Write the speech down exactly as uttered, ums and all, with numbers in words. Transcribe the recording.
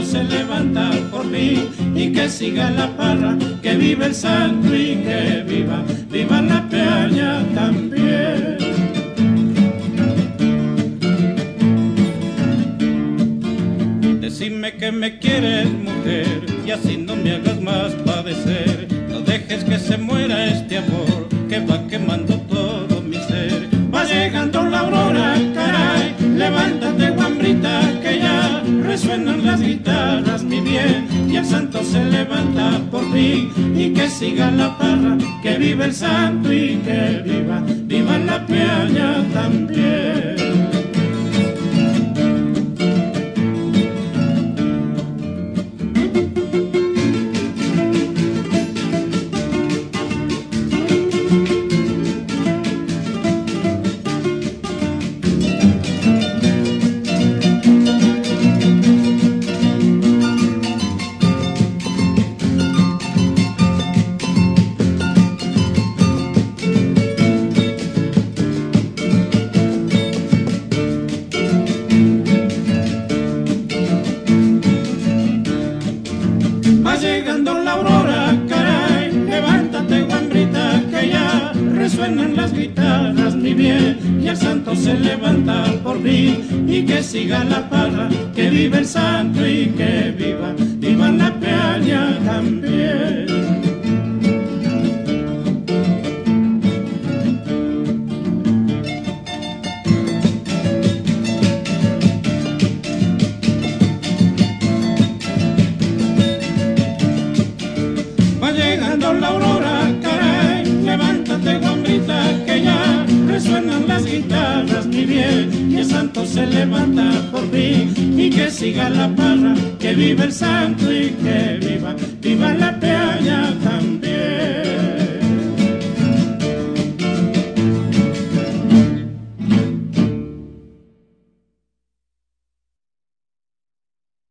se levanta por fin y que siga la parra, que viva el santo y que viva, viva la peña también. Decime que me quieres, mujer, y así no me hagas más padecer. No dejes que se muera este amor que va quemando todo mi ser. Va llegando la aurora, caray, levántate, guambrita, que ya resuenan las guitarras, mi bien, y el santo se levanta por fin y que siga la parra, que viva el santo y que viva, viva la peña también. Va llegando la aurora, caray, levántate, guambrita, que ya resuenan las guitarras, mi bien, y el santo se levanta por fin y que siga la parra, que viva el santo y que viva, viva la peña también. La aurora, caray, levántate, guambrita, que ya resuenan las guitarras, mi bien, y el santo se levanta por fin y que siga la parra, que viva el santo y que viva, viva la peña.